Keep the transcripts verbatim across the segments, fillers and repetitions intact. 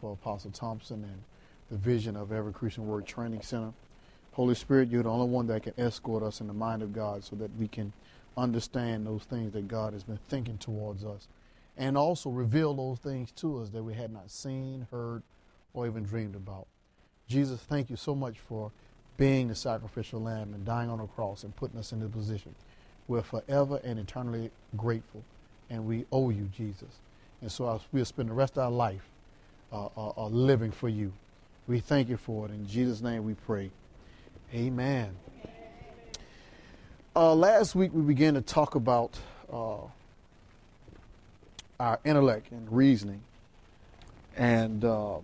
for Apostle Thompson and the vision of Every Christian Word Training Center. Holy Spirit, you're the only one that can escort us in the mind of God so that we can understand those things that God has been thinking towards us, and also reveal those things to us that we had not seen, heard, or even dreamed about. Jesus, thank you so much for being the sacrificial lamb and dying on the cross and putting us in this position. We're forever and eternally grateful, and we owe you, Jesus. And so we'll spend the rest of our life uh, uh, uh, living for you. We thank you for it. In Jesus' name we pray. Amen. Uh, last week we began to talk about uh, our intellect and reasoning. And uh,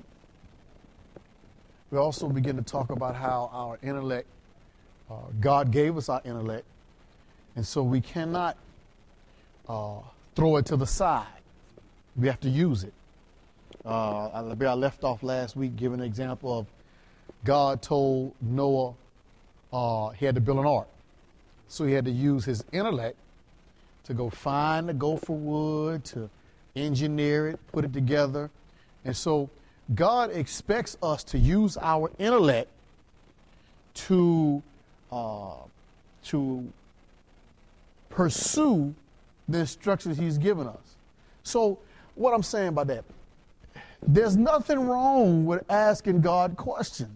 we also began to talk about how our intellect, uh, God gave us our intellect, and so we cannot uh, throw it to the side. We have to use it. Uh, I I left off last week giving an example of God told Noah uh, he had to build an ark. So he had to use his intellect to go find the gopher wood, to engineer it, put it together. And so God expects us to use our intellect to, uh, to pursue the instructions he's given us. So what I'm saying by that, there's nothing wrong with asking God questions.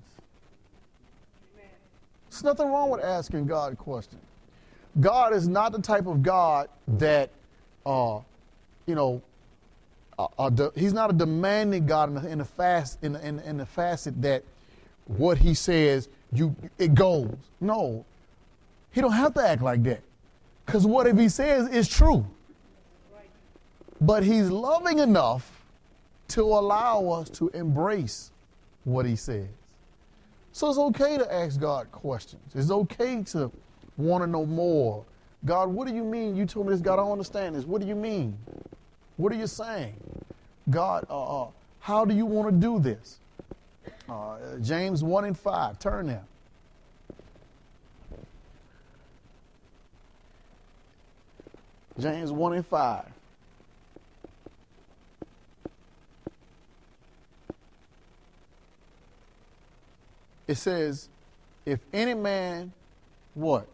There's nothing wrong with asking God questions. God is not the type of God that, uh, you know, uh, uh, de- he's not a demanding God in the, in the fast in the, in, in the facet that what he says you it goes. No, he don't have to act like that, because what if he says is true. But he's loving enough to allow us to embrace what he says. So it's okay to ask God questions. It's okay to want to know more. God, what do you mean? You told me this. God, I don't understand this. What do you mean? What are you saying? God, uh, uh, how do you want to do this? Uh, James one and five. Turn there. James one and five. It says, if any man, what?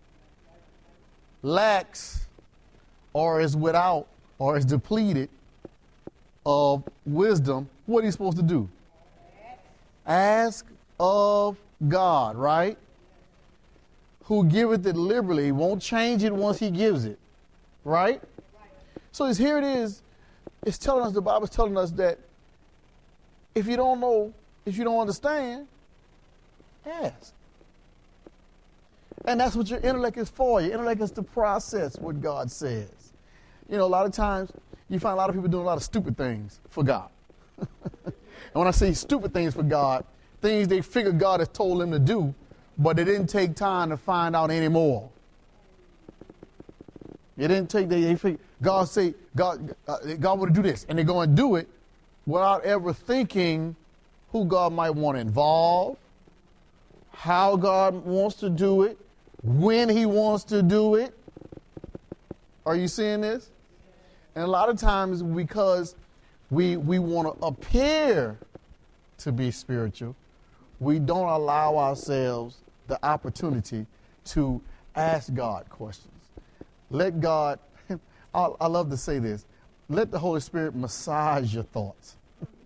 Lacks or is without or is depleted of wisdom, what are you supposed to do? Ask of God, right? Who giveth it liberally, won't change it once he gives it, right? So it's, here it is. It's telling us, the Bible's telling us that if you don't know, if you don't understand, ask. And that's what your intellect is for. Your intellect is to process what God says. You know, a lot of times you find a lot of people doing a lot of stupid things for God. And when I say stupid things for God, things they figure God has told them to do, but they didn't take time to find out any more. They didn't take, they, they figure, God say, God, uh, God would do this, and they go and do it without ever thinking who God might want to involve, how God wants to do it, when he wants to do it. Are you seeing this? And a lot of times because we we want to appear to be spiritual, we don't allow ourselves the opportunity to ask God questions. Let God, I, I love to say this, let the Holy Spirit massage your thoughts.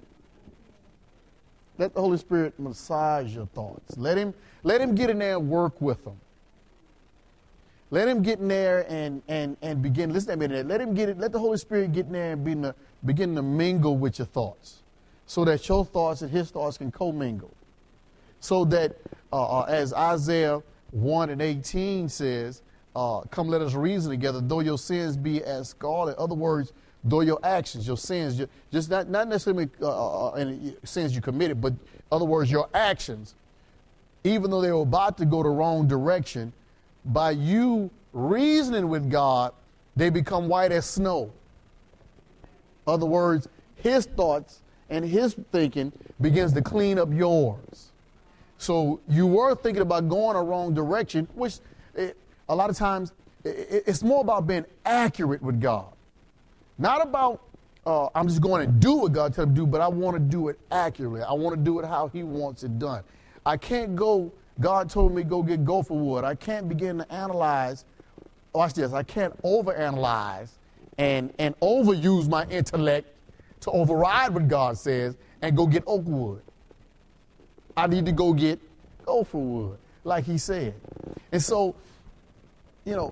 Let the Holy Spirit massage your thoughts. Let him, let him get in there and work with them. Let him get in there and, and, and begin, listen to me, let him get it, let the Holy Spirit get in there and begin to, begin to mingle with your thoughts, so that your thoughts and his thoughts can commingle. So that, uh, uh, as Isaiah one and eighteen says, uh, come let us reason together, though your sins be as scarlet. In other words, though your actions, your sins, your, just not, not necessarily uh, uh, any sins you committed, but in other words, your actions, even though they were about to go the wrong direction, by you reasoning with God, they become white as snow. In other words, his thoughts and his thinking begins to clean up yours. So you were thinking about going a wrong direction, which it, a lot of times it, it's more about being accurate with God. Not about uh, I'm just going to do what God tells me to do, but I want to do it accurately. I want to do it how he wants it done. I can't go, God told me go get gopher wood. I can't begin to analyze. Watch this. I can't overanalyze and, and overuse my intellect to override what God says and go get oak wood. I need to go get gopher wood, like he said. And so, you know,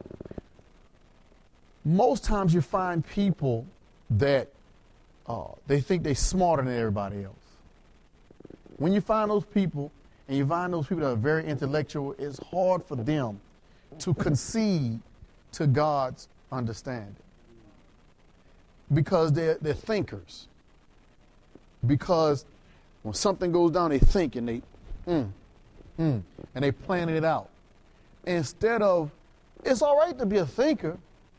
most times you find people that uh, they think they're smarter than everybody else. When you find those people, and you find those people that are very intellectual, it's hard for them to concede to God's understanding. Because they're, they're thinkers. Because when something goes down, they think and they, mm, mm, and they plan it out. Instead of, it's all right to be a thinker,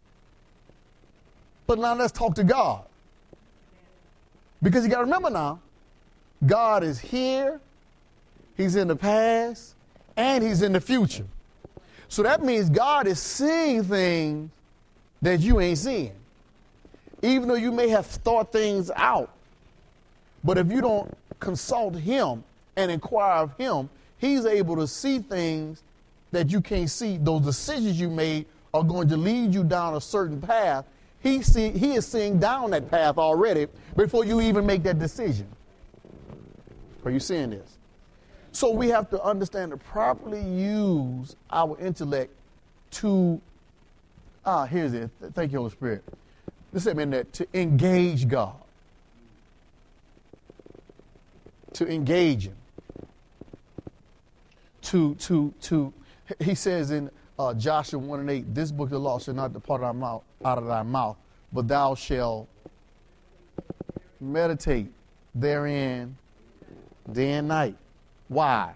but now let's talk to God. Because you got to remember now, God is here, he's in the past, and he's in the future. So that means God is seeing things that you ain't seeing. Even though you may have thought things out, but if you don't consult him and inquire of him, he's able to see things that you can't see. Those decisions you made are going to lead you down a certain path. He see, he is seeing down that path already before you even make that decision. Are you seeing this? So we have to understand to properly use our intellect to, ah, here's it. Thank you, Holy Spirit. This means that to engage God. To engage him. To, to, to, he says in uh, Joshua one and eight, this book of the law shall not depart out of, mouth, out of thy mouth, but thou shalt meditate therein day and night. Why?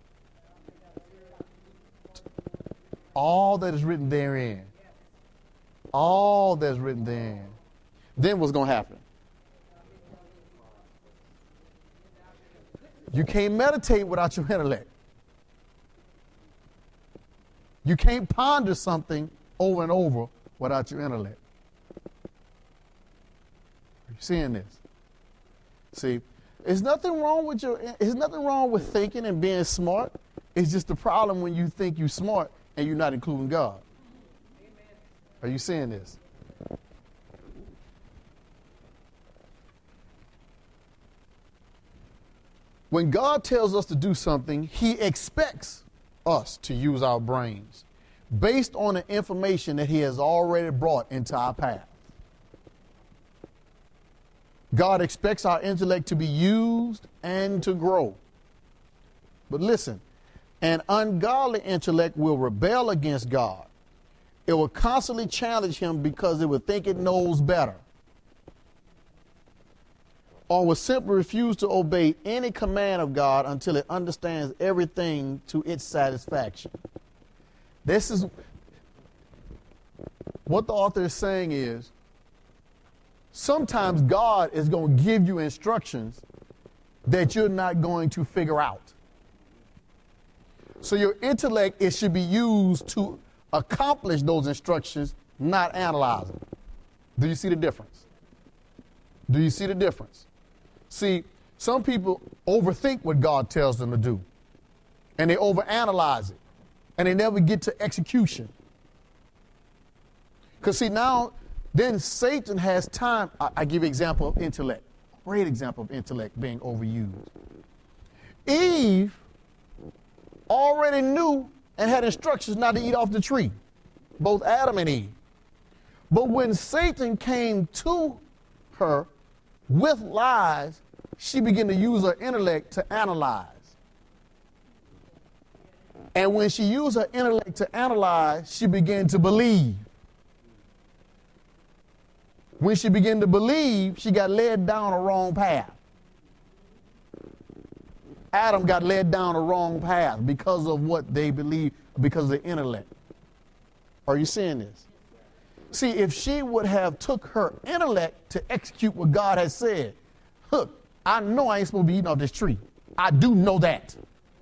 All that is written therein. All that's written therein. Then what's going to happen? You can't meditate without your intellect. You can't ponder something over and over without your intellect. Are you seeing this? See, there's nothing wrong with your, there's nothing wrong with thinking and being smart. It's just the problem when you think you're smart and you're not including God. Are you seeing this? When God tells us to do something, he expects us to use our brains based on the information that he has already brought into our path. God expects our intellect to be used and to grow. But listen, an ungodly intellect will rebel against God. It will constantly challenge him because it will think it knows better. Or will simply refuse to obey any command of God until it understands everything to its satisfaction. This is what the author is saying is, sometimes God is going to give you instructions that you're not going to figure out. So your intellect, it should be used to accomplish those instructions, not analyze them. Do you see the difference? Do you see the difference? See, some people overthink what God tells them to do, and they overanalyze it, and they never get to execution. Because see, now, then Satan has time. I, I give you an example of intellect. Great example of intellect being overused. Eve already knew and had instructions not to eat off the tree, both Adam and Eve. But when Satan came to her with lies, she began to use her intellect to analyze. And when she used her intellect to analyze, she began to believe. When she began to believe, she got led down a wrong path. Adam got led down a wrong path because of what they believed, because of the intellect. Are you seeing this? See, if she would have took her intellect to execute what God has said, look, I know I ain't supposed to be eating off this tree. I do know that.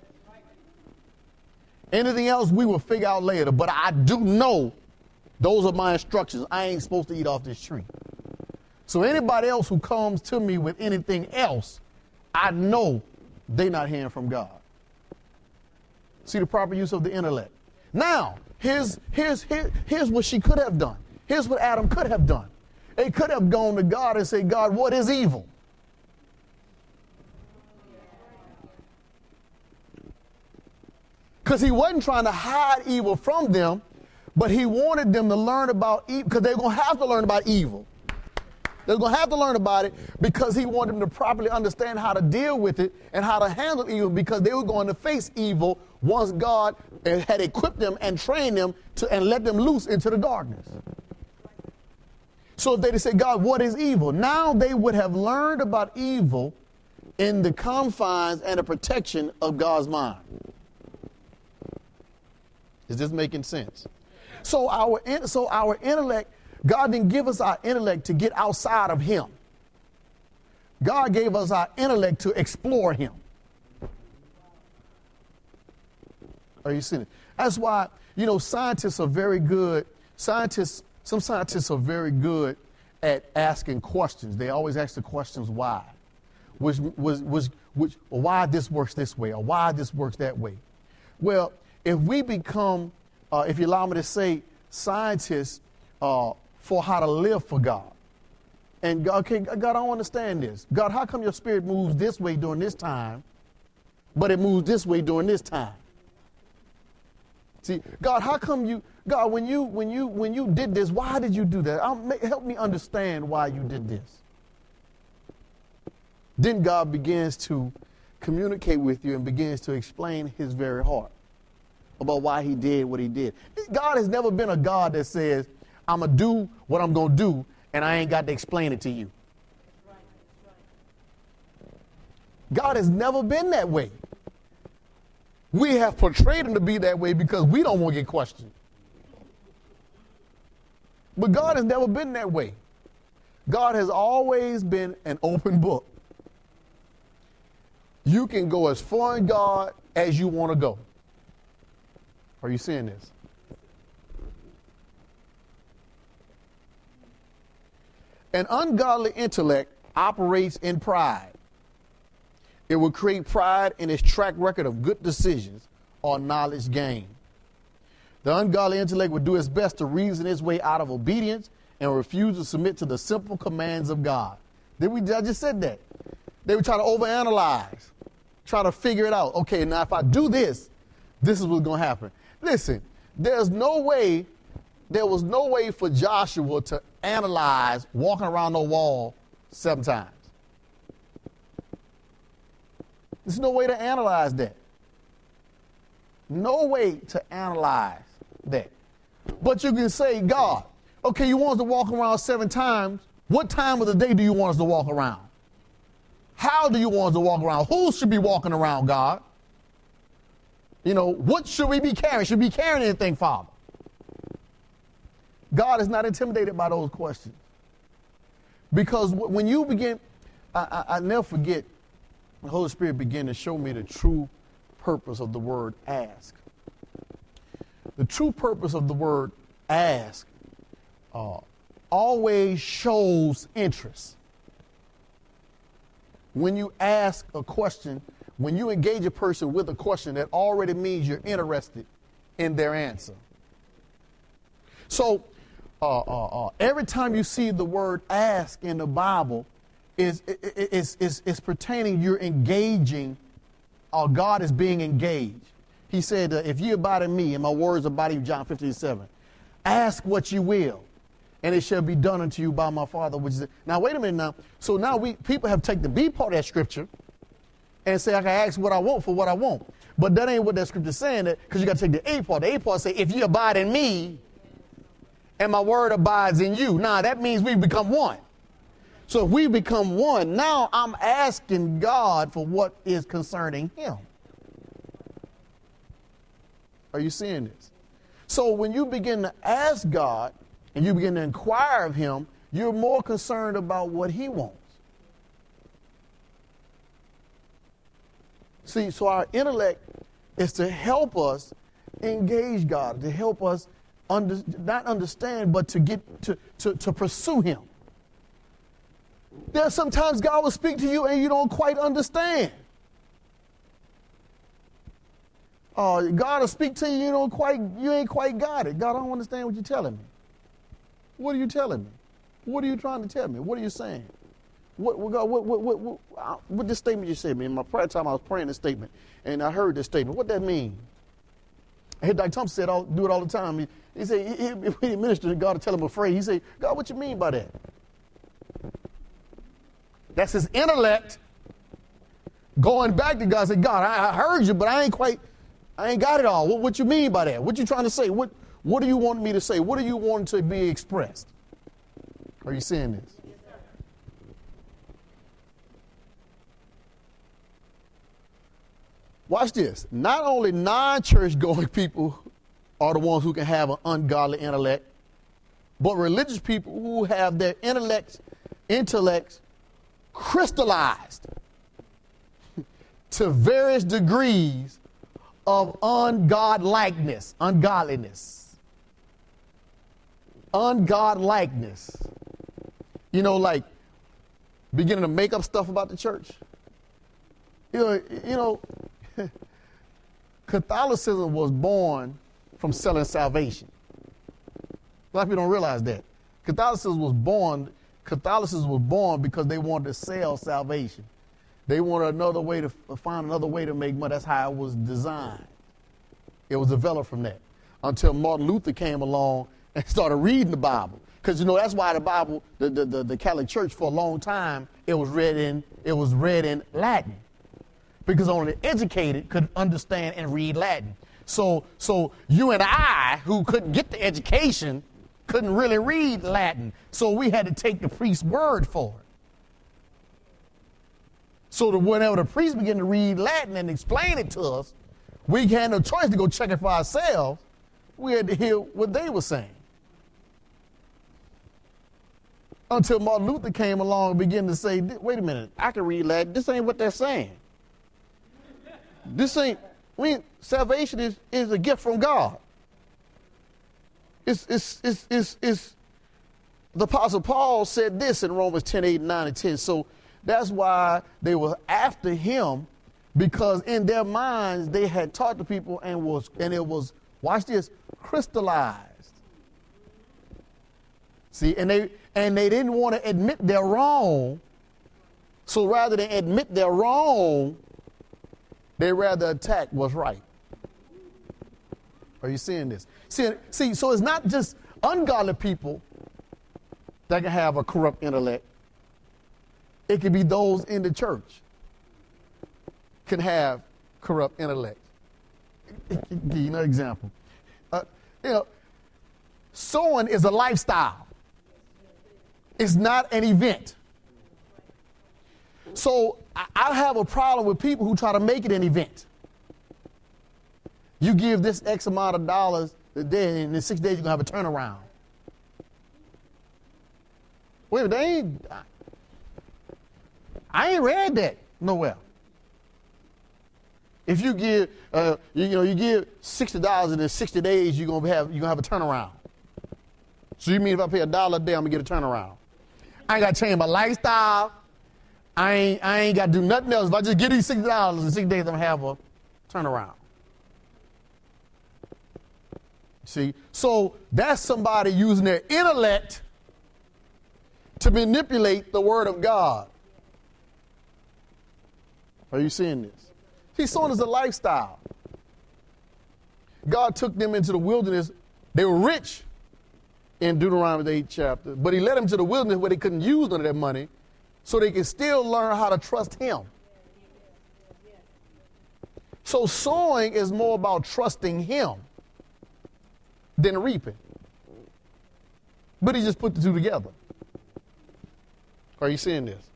Anything else we will figure out later, but I do know those are my instructions. I ain't supposed to eat off this tree. So anybody else who comes to me with anything else, I know they're not hearing from God. See the proper use of the intellect. Now, here's, here's, here, here's what she could have done. Here's what Adam could have done. They could have gone to God and said, God, what is evil? Because he wasn't trying to hide evil from them, but he wanted them to learn about evil, because they're going to have to learn about evil. They're going to have to learn about it because he wanted them to properly understand how to deal with it and how to handle evil, because they were going to face evil once God had equipped them and trained them to and let them loose into the darkness. So if they said, God, what is evil? Now they would have learned about evil in the confines and the protection of God's mind. Is this making sense? So our, so our intellect, God didn't give us our intellect to get outside of him. God gave us our intellect to explore him. Are you seeing it? That's why, you know, scientists are very good. Scientists, some scientists are very good at asking questions. They always ask the questions why. Which was which, which well, why this works this way, or why this works that way. Well, if we become, uh, if you allow me to say, scientists uh, for how to live for God. And God, okay, God, I don't understand this. God, how come your spirit moves this way during this time, but it moves this way during this time? See, God, how come you, God, when you when you when you did this, why did you do that? I'll make, help me understand why you did this. Then God begins to communicate with you and begins to explain his very heart about why he did what he did. God has never been a God that says, I'm going to do what I'm going to do, and I ain't got to explain it to you. God has never been that way. We have portrayed him to be that way because we don't want to get questioned. But God has never been that way. God has always been an open book. You can go as far in God as you want to go. Are you seeing this? An ungodly intellect operates in pride. It will create pride in its track record of good decisions or knowledge gained. The ungodly intellect would do its best to reason its way out of obedience and refuse to submit to the simple commands of God. Did we? I just said that. They would try to overanalyze, try to figure it out. Okay, now if I do this, this is what's going to happen. Listen, there's no way, there was no way for Joshua to analyze walking around the wall seven times. There's no way to analyze that. No way to analyze that. But you can say, God, okay, you want us to walk around seven times. What time of the day do you want us to walk around? How do you want us to walk around? Who should be walking around, God? You know, what should we be carrying? Should we be carrying anything, Father? God is not intimidated by those questions. Because when you begin, I, I, I never forget, the Holy Spirit began to show me the true purpose of the word ask. The true purpose of the word ask uh, always shows interest. When you ask a question, when you engage a person with a question, that already means you're interested in their answer. So uh, uh, uh, every time you see the word ask in the Bible, is is is is pertaining, you're engaging, or God is being engaged. He said, uh, if you abide in me and my words abide in you, John fifteen seven, ask what you will, and it shall be done unto you by my Father, which is. Now, wait a minute now. So now we people have taken the B part of that scripture and say, I can ask what I want for what I want. But that ain't what that scripture is saying, because you got to take the A part. The A part say, if you abide in me and my word abides in you. Now, that means we become one. So if we become one, now I'm asking God for what is concerning him. Are you seeing this? So when you begin to ask God and you begin to inquire of him, you're more concerned about what he wants. See, so our intellect is to help us engage God, to help us under, not understand, but to get to, to, to pursue him. There's sometimes God will speak to you and you don't quite understand. Oh, God will speak to you, you don't quite, you ain't quite got it. God, I don't understand what you're telling me. What are you telling me? What are you trying to tell me? What are you saying? What, what, God, what, what, what, what, what this statement you said, man? In my prayer time, I was praying this statement, and I heard this statement. What that mean? I heard Doctor Thompson said, I'll do it all the time. He, he said, he, he, when he ministered to God to tell him a phrase, he said, God, what you mean by that? That's his intellect going back to God and say, God, I, I heard you, but I ain't quite, I ain't got it all. What, what you mean by that? What you trying to say? What, what do you want me to say? What do you want to be expressed? Are you seeing this? Yes, sir. Watch this. Not only non-church going people are the ones who can have an ungodly intellect, but religious people who have their intellects, intellects crystallized to various degrees of ungodlikeness, ungodliness, ungodlikeness. You know, like beginning to make up stuff about the church. You know, you know, Catholicism was born from selling salvation. A lot of people don't realize that. Catholicism was born, Catholicism was born because they wanted to sell salvation. They wanted another way to find another way to make money. That's how it was designed. It was developed from that. Until Martin Luther came along and started reading the Bible. Because, you know, that's why the Bible, the, the, the, the Catholic Church, for a long time, it was read in, it was read in Latin. Because only the educated could understand and read Latin. So, so you and I, who couldn't get the education, couldn't really read Latin. So we had to take the priest's word for it. So that whenever the priest began to read Latin and explain it to us, we had no choice to go check it for ourselves. We had to hear what they were saying. Until Martin Luther came along and began to say, wait a minute, I can read Latin. This ain't what they're saying. This ain't, we, salvation is, is a gift from God. It's, it's, it's, it's, it's, the Apostle Paul said this in Romans ten, eight, nine, and ten. So that's why they were after him, because in their minds they had taught the people and was, and it was, watch this, crystallized. See, and they, and they didn't want to admit they're wrong. So rather than admit they're wrong, they rather attack what's right. Are you seeing this? See, see, so it's not just ungodly people that can have a corrupt intellect. It can be those in the church can have corrupt intellect. Give you another example. Uh, you know, sowing is a lifestyle. It's not an event. So I, I have a problem with people who try to make it an event. You give this X amount of dollars a day, and in six days you're going to have a turnaround. Wait, they ain't, I ain't read that nowhere. If you give, uh, you, you know, you give sixty dollars and in sixty days you're gonna have, you're gonna have a turnaround. So you mean if I pay a dollar a day, I'm gonna get a turnaround? I ain't gotta change my lifestyle. I ain't, I ain't gotta do nothing else. If I just give these sixty dollars in six days, I'm gonna have a turnaround. See, so that's somebody using their intellect to manipulate the word of God. Are you seeing this? See, sowing is a lifestyle. God took them into the wilderness. They were rich in Deuteronomy the eighth chapter, but he led them to the wilderness where they couldn't use none of their money so they could still learn how to trust him. So sowing is more about trusting him than reaping. But he just put the two together. Are you seeing this?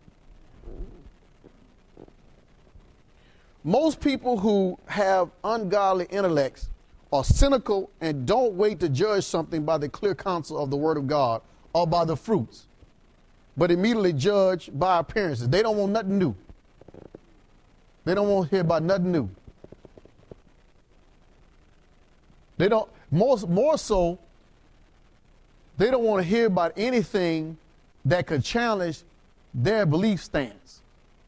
Most people who have ungodly intellects are cynical and don't wait to judge something by the clear counsel of the word of God or by the fruits, but immediately judge by appearances. They don't want nothing new. They don't want to hear about nothing new. They don't, most, more so, they don't want to hear about anything that could challenge their belief stance.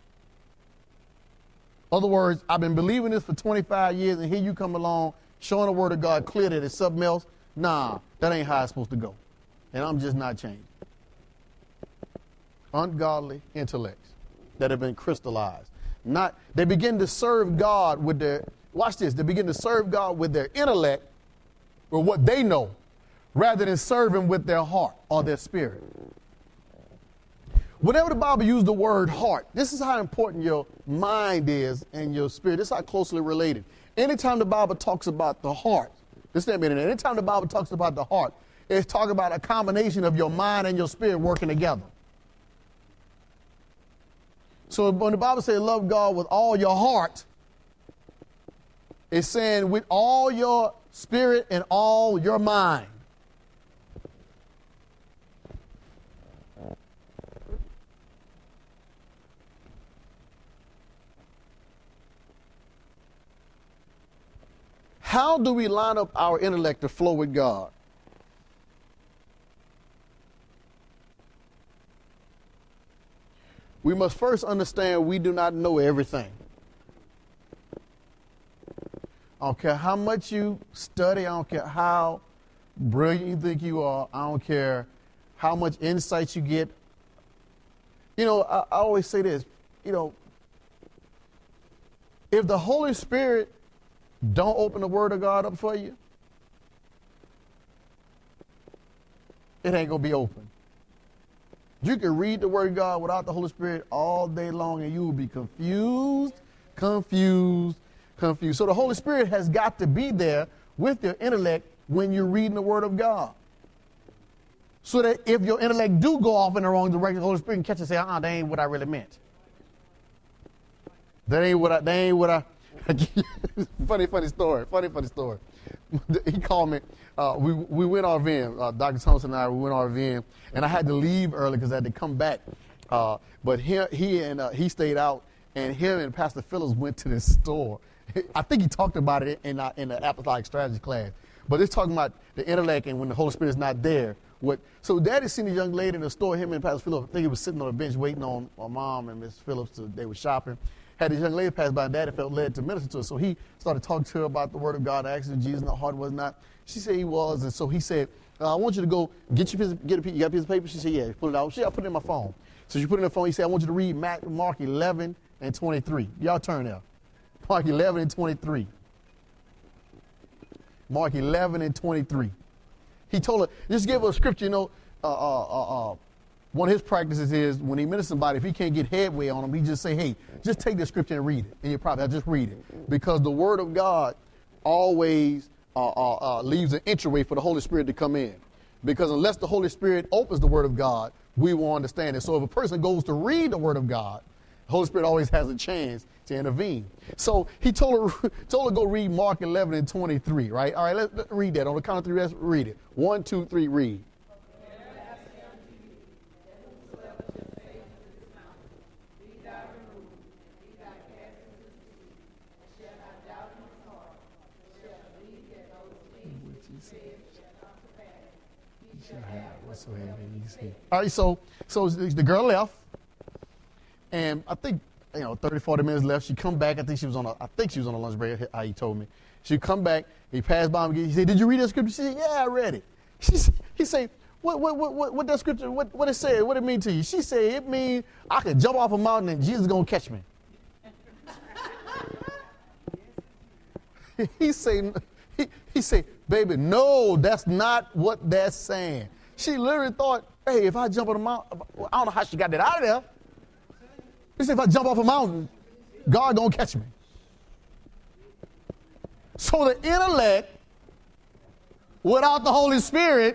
In other words, I've been believing this for twenty-five years, and here you come along showing the word of God clear that it's something else. Nah, that ain't how it's supposed to go. And I'm just not changing. Ungodly intellects that have been crystallized. Not, they begin to serve God with their, watch this, they begin to serve God with their intellect or what they know, rather than serve him with their heart or their spirit. Whenever the Bible uses the word heart, this is how important your mind is and your spirit. This is how closely related. Anytime the Bible talks about the heart, listen to me, anytime the Bible talks about the heart, it's talking about a combination of your mind and your spirit working together. So when the Bible says love God with all your heart, it's saying with all your spirit and all your mind. How do we line up our intellect to flow with God? We must first understand we do not know everything. I don't care how much you study. I don't care how brilliant you think you are. I don't care how much insight you get. You know, I, I always say this, you know, if the Holy Spirit don't open the Word of God up for you, it ain't going to be open. You can read the Word of God without the Holy Spirit all day long, and you will be confused, confused, confused. So the Holy Spirit has got to be there with your intellect when you're reading the Word of God. So that if your intellect do go off in the wrong direction, the Holy Spirit can catch it and say, uh-uh, that ain't what I really meant. That ain't what I, that ain't what I, funny, funny story, funny, funny story. He called me, uh, we we went RVing, uh, Doctor Thompson and I, we went RVing, and I had to leave early because I had to come back. Uh, but he, he and uh, he stayed out, and him and Pastor Phillips went to this store. I think he talked about it in, uh, in the Apostolic Strategy class. But it's talking about the intellect and when the Holy Spirit is not there. What? So Daddy seen a young lady in the store, him and Pastor Phillips, I think he was sitting on a bench waiting on my mom and Miss Phillips. To, they were shopping. Had this young lady pass by, and Daddy felt led to minister to her. So he started talking to her about the Word of God, asked her if Jesus in her heart was not. She said he was, and so he said, uh, I want you to go get your piece of, get a piece, you got a piece of paper? She said, yeah, put it out. She said, I put it in my phone. So she put it in her phone. He said, I want you to read Mark eleven and twenty-three. Y'all turn there. Mark eleven and twenty-three. Mark eleven and twenty-three. He told her, just give her a scripture, you know, uh, uh, uh, uh, one of his practices is when he ministers somebody, if he can't get headway on them, he just say, hey, just take the scripture and read it. And you probably just read it. Because the Word of God always uh, uh, uh, leaves an entryway for the Holy Spirit to come in. Because unless the Holy Spirit opens the Word of God, we won't understand it. So if a person goes to read the Word of God, the Holy Spirit always has a chance to intervene. So he told her, told her to go read Mark eleven and twenty-three, right? All right, let's, let's read that. On the count of three, let's read it. One, two, three, read. All right, so so the girl left, and I think you know thirty, forty minutes left. She come back. I think she was on a I think she was on a lunch break. How he told me. She come back. He passed by me. He said, "Did you read that scripture?" She said, "Yeah, I read it." She he said, "What what what what what that scripture? What what it said? What it mean to you?" She said, "It mean I could jump off a mountain and Jesus is gonna catch me." he say he he say, "Baby, no, that's not what that's saying." She literally thought, hey, if I jump on a mountain, I don't know how she got that out of there. She said, if I jump off a mountain, God gonna catch me. So the intellect, without the Holy Spirit,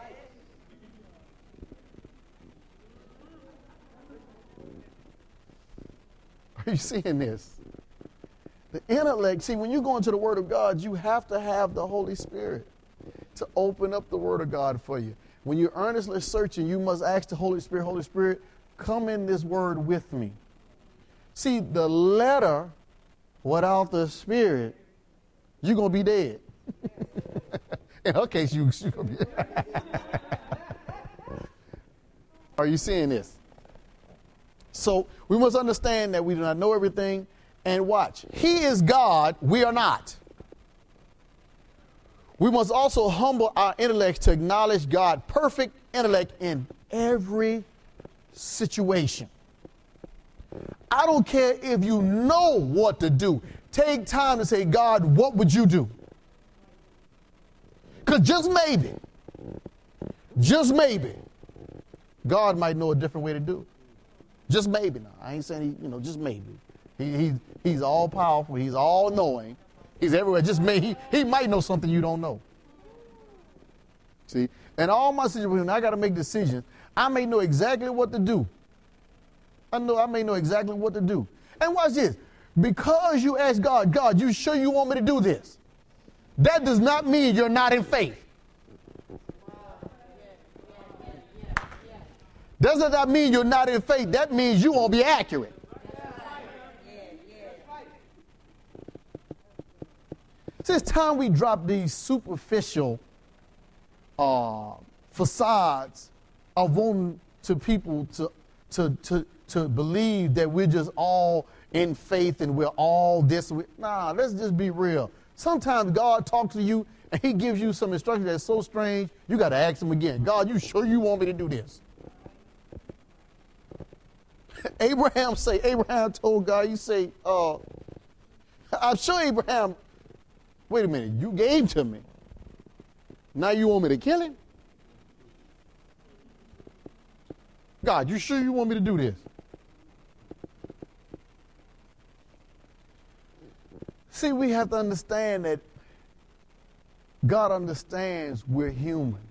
are you seeing this? The intellect, see, when you go into the Word of God, you have to have the Holy Spirit to open up the Word of God for you. When you're earnestly searching, you must ask the Holy Spirit, Holy Spirit, come in this Word with me. See, the letter without the Spirit, you're going to be dead. In her case, you, you're going to be Are you seeing this? So we must understand that we do not know everything. And watch, he is God, we are not. We must also humble our intellect to acknowledge God's perfect intellect in every situation. I don't care if you know what to do. Take time to say, God, what would you do? Because just maybe, just maybe, God might know a different way to do it. Just maybe. Now, I ain't saying, he, you know, just maybe. He, he, he's all powerful. He's all knowing. He's everywhere. Just may, he, he might know something you don't know. See? And all my situations, I got to make decisions. I may know exactly what to do. I know I may know exactly what to do. And watch this. Because you ask God, God, you sure you want me to do this? That does not mean you're not in faith. Does not mean you're not in faith. That means you won't be accurate. See, it's time we drop these superficial uh, facades of wanting to people to, to, to, to believe that we're just all in faith and we're all this. Nah, let's just be real. Sometimes God talks to you and he gives you some instruction that's so strange, you got to ask him again. God, you sure you want me to do this? Abraham say, Abraham told God, you say, uh, I'm sure Abraham, wait a minute, you gave to me. Now you want me to kill him? God, you sure you want me to do this? See, we have to understand that God understands we're human.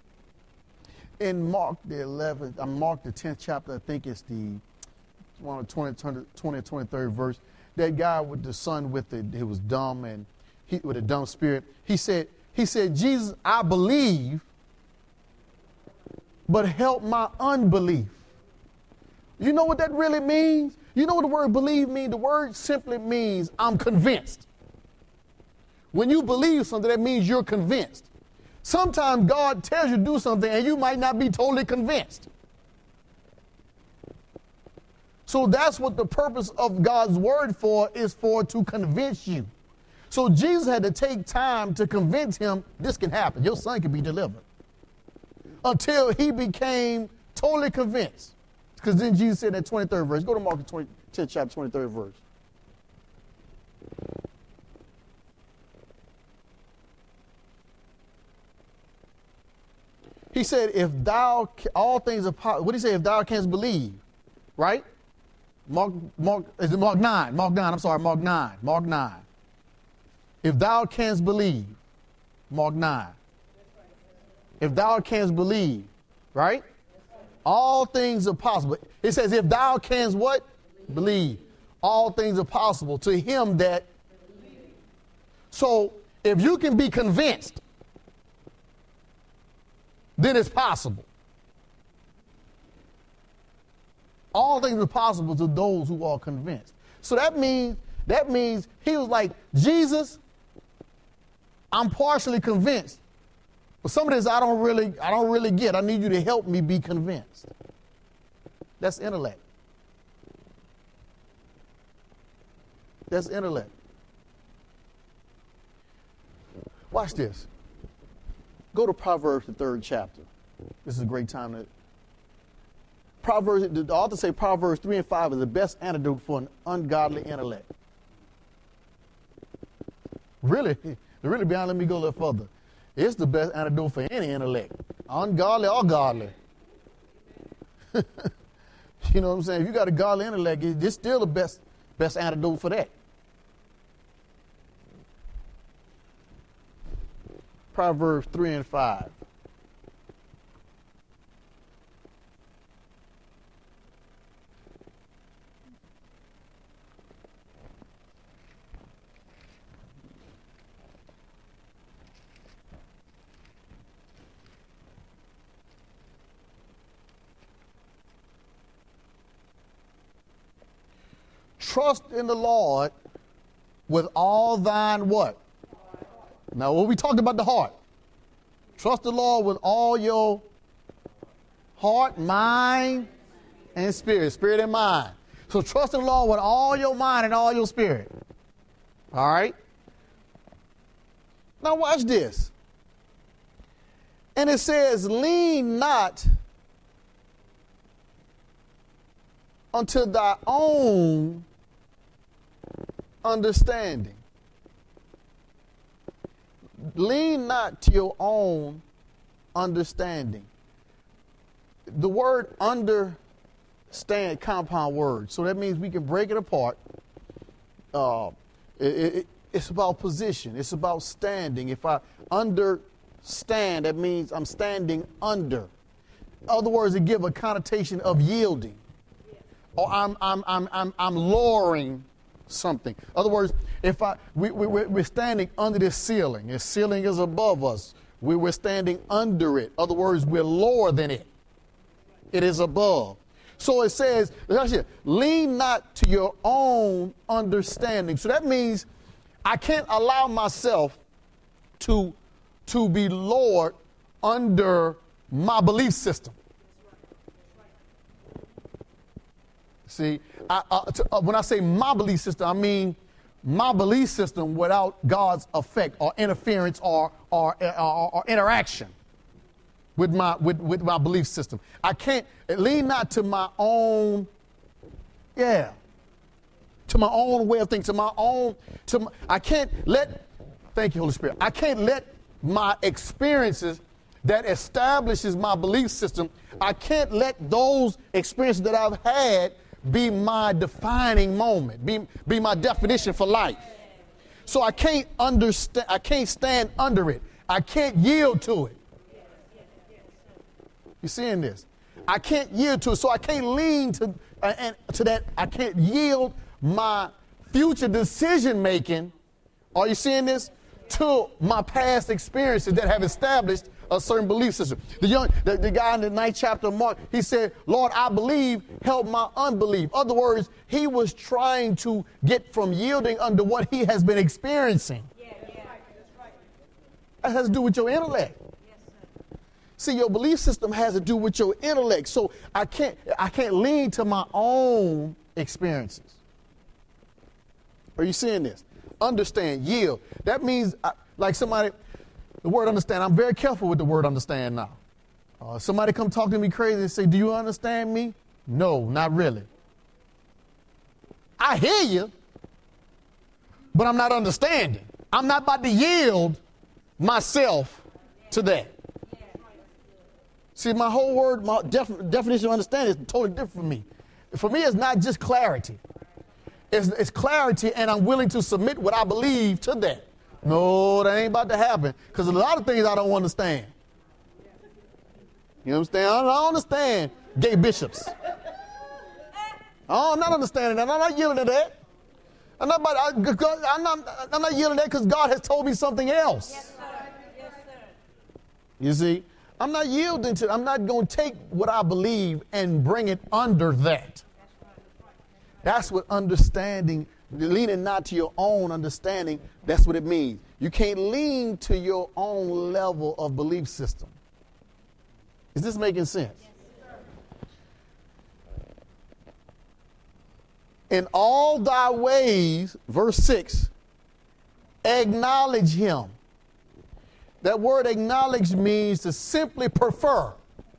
In Mark the eleventh, uh, Mark the tenth chapter, I think it's the one of twenty, twenty, twenty-third verse, that guy with the son with the, he was dumb and he, with a dumb spirit, he said, he said, Jesus, I believe, but help my unbelief. You know what that really means? You know what the word believe means? The word simply means I'm convinced. When you believe something, that means you're convinced. Sometimes God tells you to do something and you might not be totally convinced. So that's what the purpose of God's word for is, for to convince you. So Jesus had to take time to convince him this can happen. Your son can be delivered. Until he became totally convinced. Because then Jesus said in that twenty-third verse, go to Mark the tenth chapter, twenty-third verse. He said, if thou, all things are possible, what did he say? If thou canst believe, right? Mark, Mark, is it Mark nine? Mark nine, I'm sorry, Mark nine, Mark nine. If thou canst believe, Mark nine. If thou canst believe, right? All things are possible. It says, if thou canst what? Believe. All things are possible to him that. So if you can be convinced, then it's possible. All things are possible to those who are convinced. So that means that means he was like, Jesus, I'm partially convinced. But some of this I don't really, I don't really get. I need you to help me be convinced. That's intellect. That's intellect. Watch this. Go to Proverbs, the third chapter. This is a great time to. Proverbs, the author say Proverbs three and five is the best antidote for an ungodly intellect. Really, really be honest, let me go a little further. It's the best antidote for any intellect, ungodly or godly. You know what I'm saying? If you got a godly intellect, it's still the best, best antidote for that. Proverbs three and five. Trust in the Lord with all thine what? Now, what we talked about the heart. Trust the Lord with all your heart, mind, and spirit, spirit and mind. So trust in the Lord with all your mind and all your spirit. All right? Now watch this. And it says, lean not unto thy own understanding. Lean not to your own understanding. The word understand, compound word. So that means we can break it apart. Uh, it, it, it's about position. It's about standing. If I understand, that means I'm standing under. In other words, it gives a connotation of yielding. Or I'm, I'm, I'm, I'm, I'm lowering something. In other words, if I, we, we, we're standing under this ceiling. This ceiling is above us. We, we're standing under it. In other words, we're lower than it. It is above. So it says, lean not to your own understanding. So that means I can't allow myself to, to be lowered under my belief system. See, I, uh, to, uh, when I say my belief system, I mean my belief system without God's effect or interference or, or, or, or interaction with my, with, with my belief system. I can't lean not to my own, yeah, to my own way of thinking, to my own, to my, I can't let, thank you, Holy Spirit, I can't let my experiences that establishes my belief system, I can't let those experiences that I've had be my defining moment, be, be my definition for life. So I can't understand, I can't stand under it. I can't yield to it. You seeing this? I can't yield to it, so I can't lean to, uh, and, to that. I can't yield my future decision making, are you seeing this? To my past experiences that have established a certain belief system. The young, the, the guy in the ninth chapter of Mark, he said, Lord, I believe, help my unbelief. Other words, he was trying to get from yielding under what he has been experiencing. Yeah, yeah. That has to do with your intellect. Yes, sir. See, your belief system has to do with your intellect. So I can't, I can't lean to my own experiences. Are you seeing this? Understand, yield. That means, uh, like somebody, the word understand, I'm very careful with the word understand now. Uh, somebody come talk to me crazy and say, do you understand me? No, not really. I hear you, but I'm not understanding. I'm not about to yield myself to that. See, my whole word, my def- definition of understanding is totally different for me. For me, it's not just clarity. It's, it's clarity, and I'm willing to submit what I believe to that. No, that ain't about to happen, because a lot of things I don't understand. You understand? I don't understand gay bishops. Oh, I'm not understanding that. I'm not yielding to that. I'm not, about, I, I'm not, I'm not yielding to that because God has told me something else. Yes, sir. Yes, sir. You see, I'm not yielding to, I'm not going to take what I believe and bring it under that. That's what understanding, leaning not to your own understanding, that's what it means. You can't lean to your own level of belief system. Is this making sense? Yes, in all thy ways, verse six, acknowledge him. That word acknowledge means to simply prefer.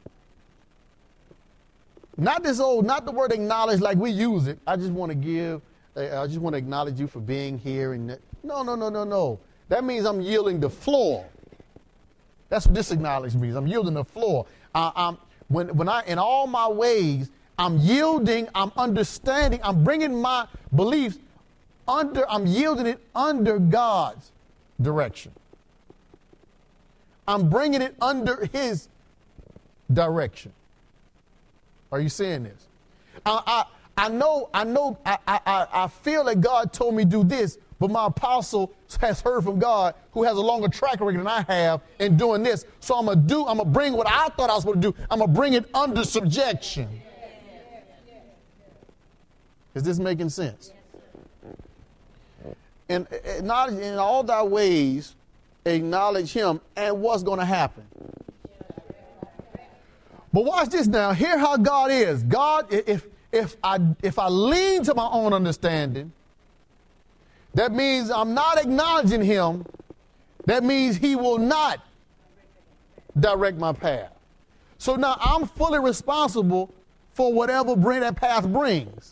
Not this old, not the word acknowledge like we use it. I just want to give, I just want to acknowledge you for being here. And that. No, no, no, no, no. That means I'm yielding the floor. That's what this acknowledge means. I'm yielding the floor. Uh, I'm, when, when I, in all my ways, I'm yielding, I'm understanding, I'm bringing my beliefs under, I'm yielding it under God's direction. I'm bringing it under his direction. Are you seeing this? I, I, I know, I know, I, I, I feel that God told me to do this, but my apostle has heard from God who has a longer track record than I have in doing this. So I'm going to do, I'm going to bring what I thought I was going to do, I'm going to bring it under subjection. Is this making sense? And acknowledge in all thy ways, acknowledge him, and what's going to happen? But watch this now. Hear how God is. God, if if I if I lean to my own understanding, that means I'm not acknowledging him. That means he will not direct my path. So now I'm fully responsible for whatever bring that path brings.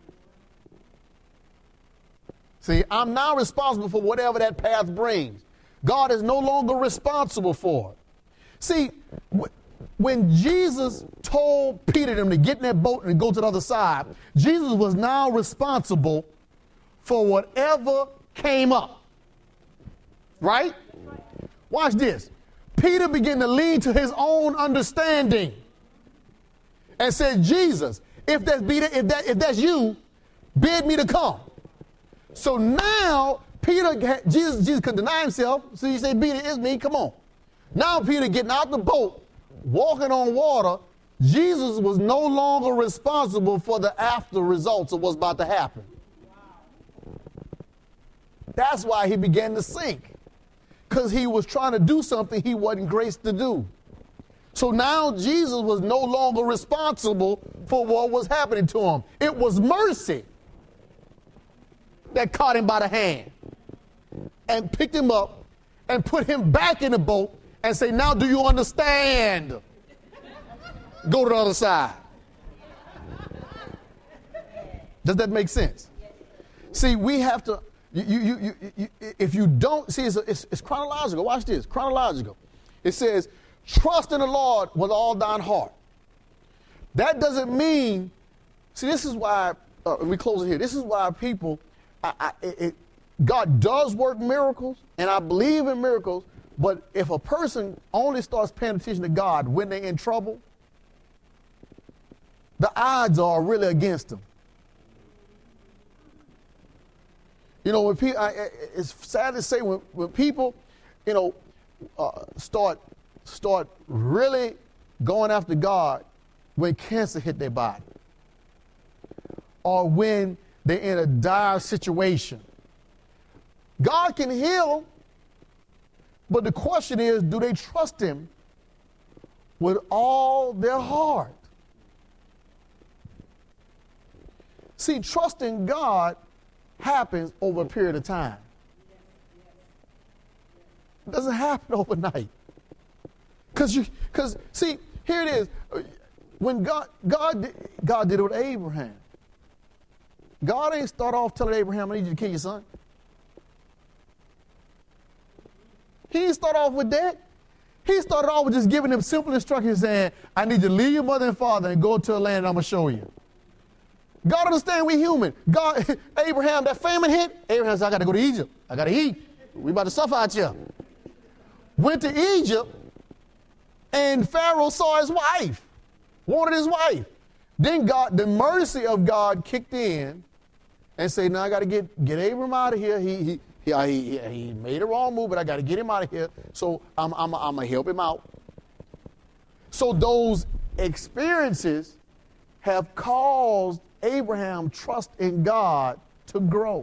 See, I'm now responsible for whatever that path brings. God is no longer responsible for it. See, w- when Jesus told Peter them to get in that boat and go to the other side, Jesus was now responsible for whatever came up. Right? Watch this. Peter began to lean to his own understanding and said, Jesus, if that's, be the, if that, if that's you, bid me to come. So now Peter, Jesus, Jesus couldn't deny himself. So he said, Peter, it's me, come on. Now Peter getting out the boat, walking on water, Jesus was no longer responsible for the after results of what's about to happen. That's why he began to sink. Because he was trying to do something he wasn't graced to do. So now Jesus was no longer responsible for what was happening to him. It was mercy that caught him by the hand and picked him up and put him back in the boat and say, now do you understand? Go to the other side. Does that make sense? See, we have to, you, you, you, you, you, if you don't, see, it's, it's, it's chronological. Watch this, chronological. It says, trust in the Lord with all thine heart. That doesn't mean, see, this is why, uh, we close it here. This is why people, I, I, it, God does work miracles, and I believe in miracles, but if a person only starts paying attention to God when they're in trouble, the odds are really against them. You know, when people, I, it's sad to say, when, when people, you know, uh, start start really going after God when cancer hit their body, or when they're in a dire situation. God can heal, but the question is, do they trust him with all their heart? See, trusting God happens over a period of time. It doesn't happen overnight. Because you, because see, here it is. When God, God, did, God did it with Abraham. God ain't start off telling Abraham, I need you to kill your son. He didn't start off with that. He started off with just giving him simple instructions saying, I need you to leave your mother and father and go to a land I'm going to show you. God understand we human. God, Abraham, that famine hit. Abraham said, I got to go to Egypt. I got to eat. We about to suffer out here. Went to Egypt, and Pharaoh saw his wife, wanted his wife. Then God, the mercy of God kicked in and said, now I got to get, get Abram out of here. He, he, he, he, he made a wrong move, but I got to get him out of here. So I'm, I'm, I'm going to help him out. So those experiences have caused Abraham trust in God to grow.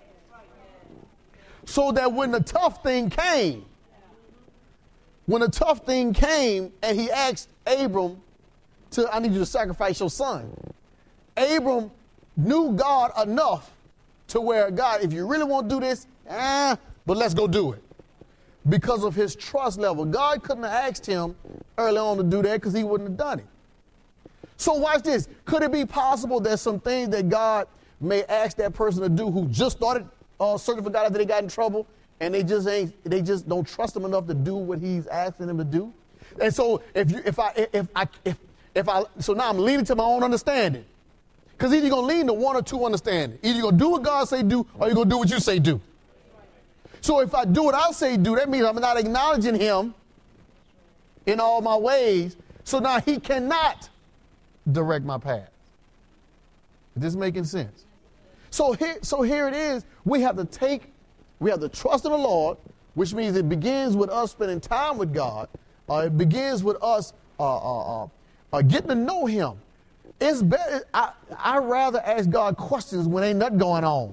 So that when the tough thing came, when the tough thing came and he asked Abram to, I need you to sacrifice your son. Abram knew God enough to where, God, if you really want to do this, eh, but let's go do it. Because of his trust level. God couldn't have asked him early on to do that because he wouldn't have done it. So watch this. Could it be possible that some things that God may ask that person to do who just started uh, searching for God after they got in trouble, and they just ain't, they just don't trust him enough to do what he's asking them to do? And so if you, if I, if I, if, if I, so now I'm leaning to my own understanding, because either you're gonna lean to one or two understanding. Either you're gonna do what God say do, or you're gonna do what you say do. So if I do what I say do, that means I'm not acknowledging him in all my ways. So now he cannot direct my path. Is this making sense? So here, so here it is. We have to take, we have to trust in the Lord, which means it begins with us spending time with God. Uh, it begins with us uh, uh, uh, uh, getting to know him. It's better. I I rather ask God questions when ain't nothing going on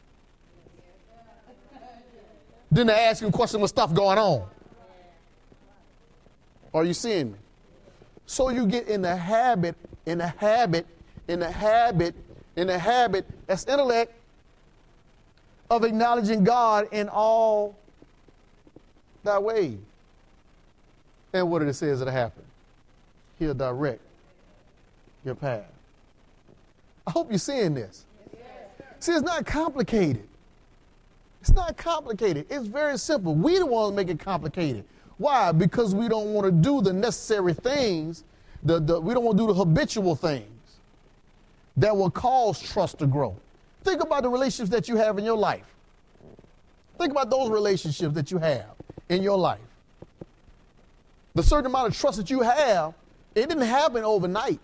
than to ask him questions with stuff going on. Are you seeing me? So you get in the habit, in the habit, in the habit, in the habit, that's intellect, of acknowledging God in all thy ways. And what did it say is it'll happen? He'll direct your path. I hope you're seeing this. Yes. See, it's not complicated. It's not complicated. It's very simple. We the ones make it complicated. Why? Because we don't want to do the necessary things. The, the, we don't want to do the habitual things that will cause trust to grow. Think about the relationships that you have in your life. Think about those relationships that you have in your life. The certain amount of trust that you have, it didn't happen overnight.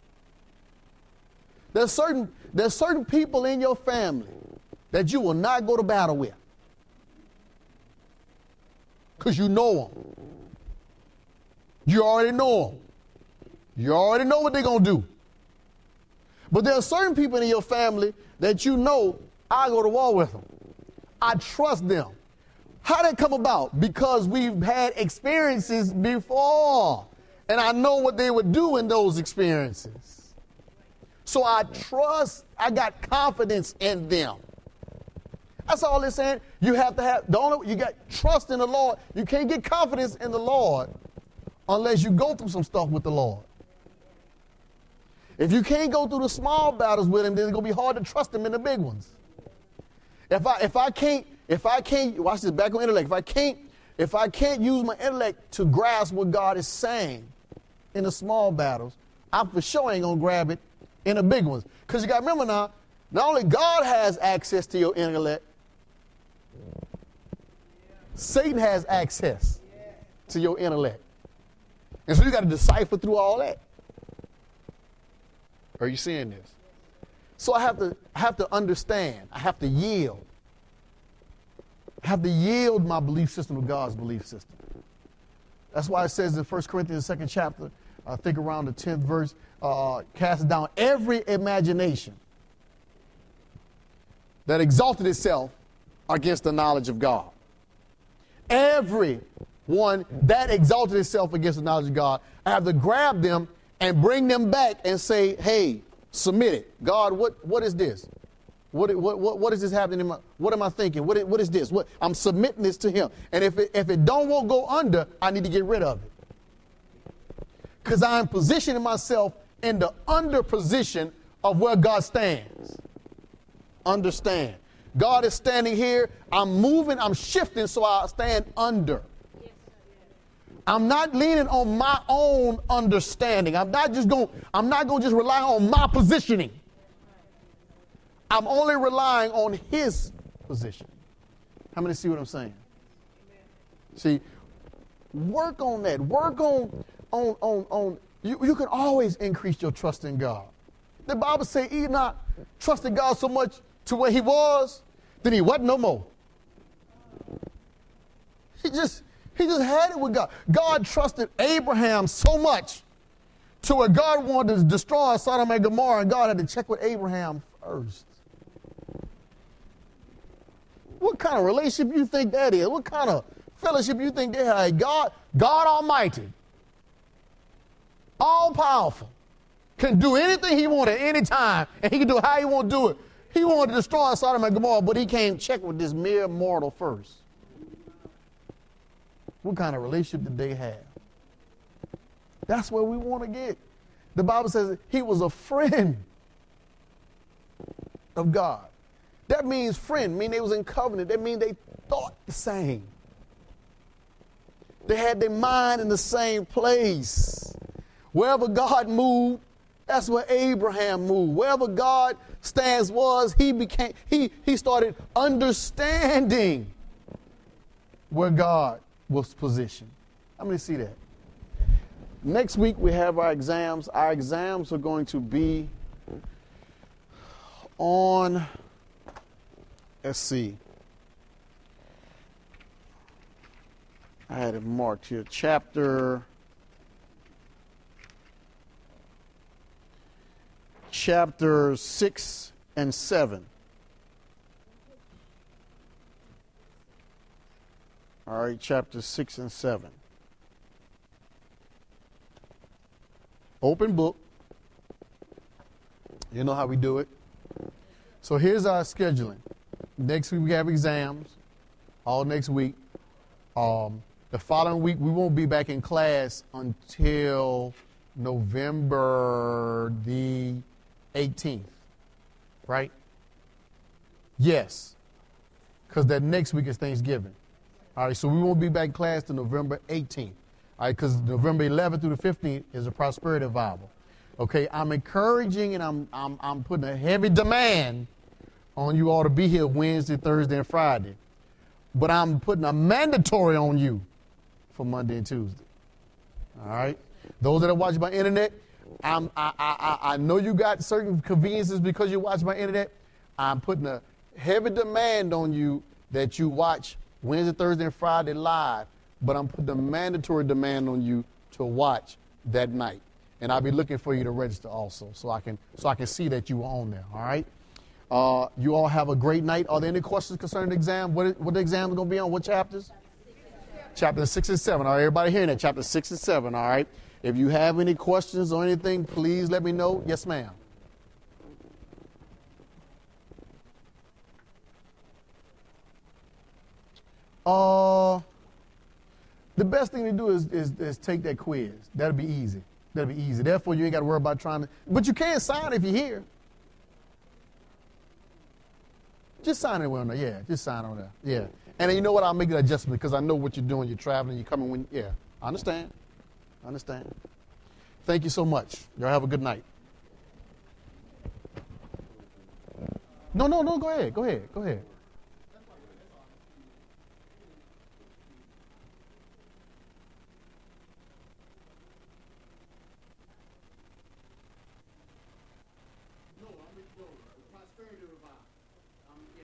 There's certain, there's certain people in your family that you will not go to battle with because you know them. You already know them. You already know what they're going to do. But there are certain people in your family that you know, I go to war with them. I trust them. How did it come about? Because we've had experiences before. And I know what they would do in those experiences. So I trust, I got confidence in them. That's all it's saying. You have to have, the only, you got trust in the Lord. You can't get confidence in the Lord unless you go through some stuff with the Lord. If you can't go through the small battles with him, then it's going to be hard to trust him in the big ones. If I, if I can't, if I can't, watch this, back on intellect, if I can't, if I can't use my intellect to grasp what God is saying in the small battles, I for sure ain't going to grab it in the big ones. Because you got to remember now, not only God has access to your intellect, Satan has access to your intellect. And so you got to decipher through all that. Are you seeing this? So I have to I have to understand. I have to yield. I have to yield my belief system to God's belief system. That's why it says in First Corinthians, second chapter, I think around the tenth verse, uh, cast down every imagination that exalted itself against the knowledge of God. Every one that exalted itself against the knowledge of God, I have to grab them and bring them back and say, hey, submit it. God, what, what is this? What, what, what, what is this happening in my, what am I thinking? What, what is this? What, I'm submitting this to him. And if it, if it don't won't go under, I need to get rid of it. Because I'm positioning myself in the under position of where God stands. Understand. God is standing here. I'm moving. I'm shifting so I stand under. I'm not leaning on my own understanding. I'm not just going, I'm not going to just rely on my positioning. I'm only relying on his position. How many see what I'm saying? See, work on that. Work on, on, on, on. You, you can always increase your trust in God. The Bible says Enoch trusted God so much to where he was, then he wasn't no more. He just, he just had it with God. God trusted Abraham so much to where God wanted to destroy Sodom and Gomorrah, and God had to check with Abraham first. What kind of relationship you think that is? What kind of fellowship you think they have? God, God Almighty, all powerful, can do anything he wanted at any time, and he can do it how he want to do it. He wanted to destroy Sodom and Gomorrah, but he can't check with this mere mortal first. What kind of relationship did they have? That's where we want to get. The Bible says he was a friend of God. That means friend, mean they was in covenant. That means they thought the same. They had their mind in the same place. Wherever God moved, that's where Abraham moved. Wherever God stance was, he became he he started understanding where God was positioned. How many see that? Next week we have our exams. Our exams are going to be on, let's see. I had it marked here. Chapter Chapter six and seven. All right, chapter six and seven. Open book. You know how we do it. So here's our scheduling. Next week we have exams, all next week. Um, the following week we won't be back in class until November the eighteenth, right? Yes, because that next week is Thanksgiving. All right, so we won't be back in class till November eighteenth. All right, because November eleventh through the fifteenth is a prosperity revival. Okay, I'm encouraging and I'm I'm I'm putting a heavy demand on you all to be here Wednesday, Thursday, and Friday. But I'm putting a mandatory on you for Monday and Tuesday. All right? Those that are watching by internet, I'm, I, I, I know you got certain conveniences because you watch by internet. I'm putting a heavy demand on you that you watch Wednesday, Thursday, and Friday live. But I'm putting a mandatory demand on you to watch that night. And I'll be looking for you to register also so I can so I can see that you were on there, all right? Uh, you all have a great night. Are there any questions concerning the exam? What, what the exam is going to be on? What chapters? Chapter six and seven. All right, everybody hearing that? Chapter six and seven, all right? If you have any questions or anything, please let me know. Yes, ma'am. Uh, the best thing to do is, is, is take that quiz. That'll be easy. That'll be easy. Therefore, you ain't got to worry about trying to, but you can sign if you're here. Just sign anywhere on there. Yeah, just sign on there. Yeah. And then you know what? I'll make an adjustment because I know what you're doing. You're traveling. You're coming when, yeah. I understand. I understand. Thank you so much. Y'all have a good night. No, no, no. Go ahead. Go ahead. Go ahead.